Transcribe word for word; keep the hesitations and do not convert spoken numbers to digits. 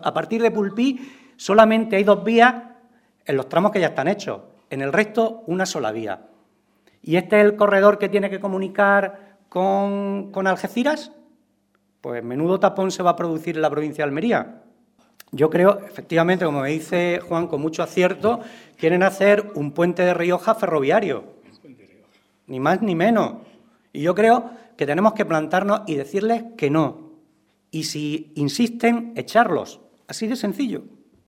A partir de Pulpí solamente hay dos vías en los tramos que ya están hechos. En el resto, una sola vía. ¿Y este es el corredor que tiene que comunicar con, con Algeciras? Pues menudo tapón se va a producir en la provincia de Almería. Yo creo, efectivamente, como me dice Juan, con mucho acierto, quieren hacer un puente de Rioja ferroviario. Ni más ni menos. Y yo creo que tenemos que plantarnos y decirles que no. Y si insisten, echarlos. Así de sencillo.